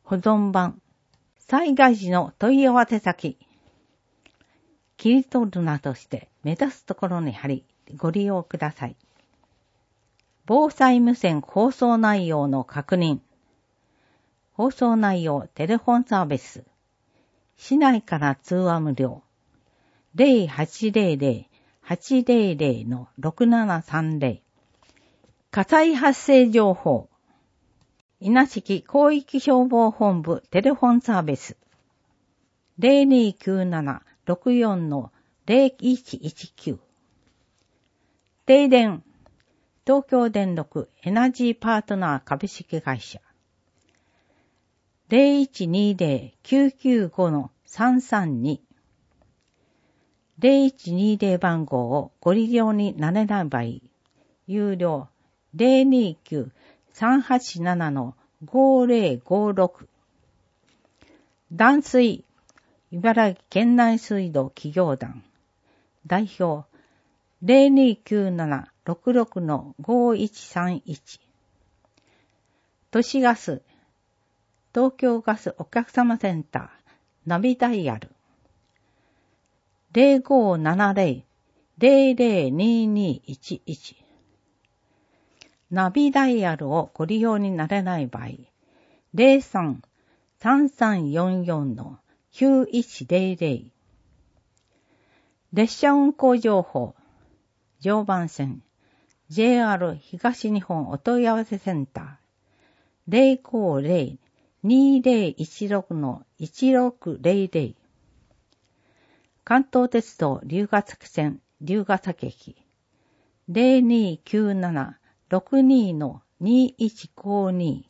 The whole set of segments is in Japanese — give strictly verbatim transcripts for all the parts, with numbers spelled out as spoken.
保存版。災害時の問い合わせ先。切り取るなどして目指すところに貼り、ご利用ください。防災無線放送内容の確認。放送内容テレフォンサービス。市内から通話無料。ゼロはちゼロゼロ はちゼロゼロ ろくななさんゼロ。火災発生情報。稲敷広域消防本部テレフォンサービス。ゼロにきゅうなな ろくよん ゼロいちいちきゅう。停電。東京電力エナジーパートナー株式会社。ゼロいちにゼロ きゅうきゅうご さんさんに。ゼロいちにゼロ番号をご利用になれない場合、有料ゼロにきゅう さんはちなな ごゼロごろく。断水。茨城県内水道企業団。代表ゼロにきゅうなな ろくろく ごいちさんいち。都市ガス。東京ガスお客様センター。ナビダイヤル。ゼロごななゼロ ゼロゼロににいちいち。ナビダイヤルをご利用になれない場合、ゼロさん さんさんよんよん きゅういちゼロゼロ。列車運行情報。常磐線 ジェイアール 東日本お問い合わせセンター。ゼロごゼロ にゼロいちろく いちろくゼロゼロ。関東鉄道龍ヶ崎線龍ヶ崎駅。ゼロにきゅうなな ろくに にいちごに。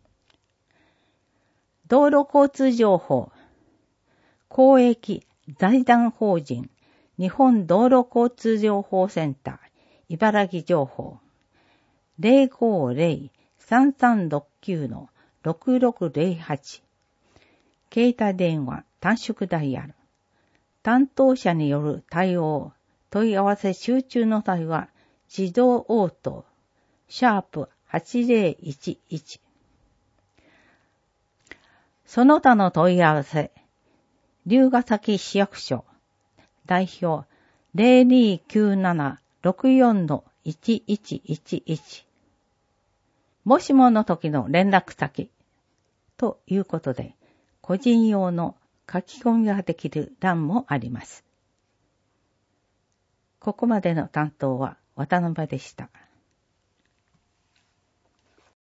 道路交通情報。公益財団法人日本道路交通情報センター茨城情報。ゼロごゼロ さんさんろくきゅう ろくろくゼロはち。携帯電話短縮ダイヤル。担当者による対応、問い合わせ集中の際は、自動応答、シャープはちゼロいちいち。その他の問い合わせ、龍ヶ崎市役所、代表ゼロにきゅうなな ろくよん いちいちいちいち。もしもの時の連絡先、ということで、個人用の書き込みができる欄もあります。ここまでの担当は渡辺でした。